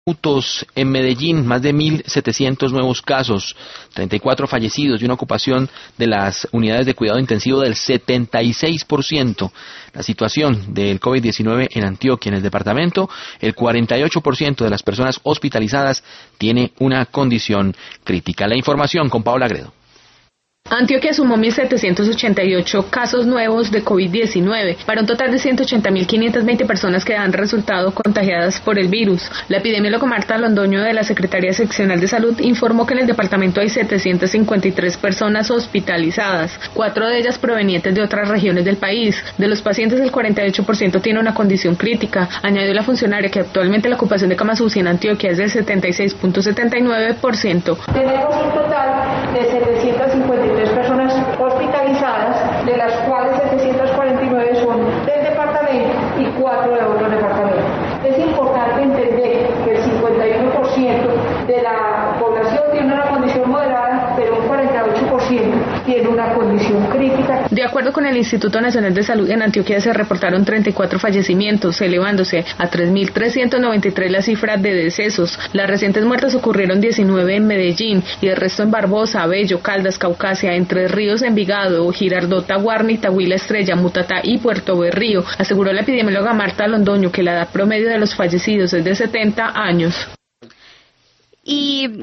minutos en Medellín, más de 1.700 nuevos casos, 34 fallecidos y una ocupación de las unidades de cuidado intensivo del 76%. La situación del COVID-19 en Antioquia, en el departamento, el 48% de las personas hospitalizadas tiene una condición crítica. La información con Paola Agredo. Antioquia sumó 1.788 casos nuevos de COVID-19, para un total de 180.520 personas que han resultado contagiadas por el virus. La epidemióloga Marta Londoño de la Secretaría Seccional de Salud informó que en el departamento hay 753 personas hospitalizadas, 4 de ellas provenientes de otras regiones del país. De los pacientes, el 48% tiene una condición crítica. Añadió la funcionaria que actualmente la ocupación de camas UCI en Antioquia es del 76.79%. Tenemos un total de 753 personas hospitalizadas, de las cuales 749 son del departamento y 4 de otro departamento. Es importante entender que el 51% de la población tiene una condición moderada, pero un 48% tiene una condición crítica. De acuerdo con el Instituto Nacional de Salud, en Antioquia se reportaron 34 fallecimientos, elevándose a 3.393 la cifra de decesos. Las recientes muertes ocurrieron 19 en Medellín y el resto en Barbosa, Bello, Caldas, Caucasia, Entre Ríos, Envigado, Girardota, Guarni, Tahuila, Estrella, Mutatá y Puerto Berrío. Aseguró la epidemióloga Marta Londoño que la edad promedio de los fallecidos es de 70 años. Y